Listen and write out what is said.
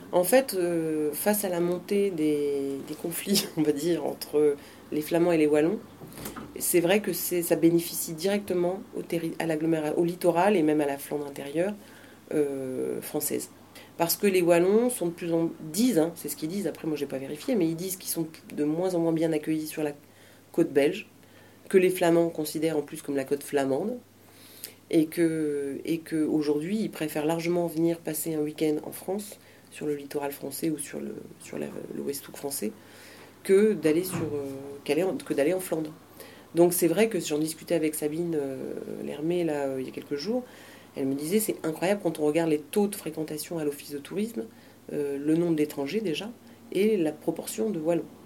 En fait, face à la montée des conflits, on va dire, entre les Flamands et les Wallons, c'est vrai que ça bénéficie directement au littoral et même à la Flandre intérieure française. Parce que les Wallons sont de plus en disent, hein, c'est ce qu'ils disent, après moi j'ai pas vérifié, mais ils disent qu'ils sont de moins en moins bien accueillis sur la côte belge, que les Flamands considèrent en plus comme la côte flamande, et que aujourd'hui ils préfèrent largement venir passer un week-end en France, sur le littoral français ou le Westhoek français, que d'aller en Flandre. Donc c'est vrai que j'en discutais avec Sabine Lermé là, il y a quelques jours. Elle me disait c'est incroyable quand on regarde les taux de fréquentation à l'office de tourisme, le nombre d'étrangers déjà, et la proportion de Wallons.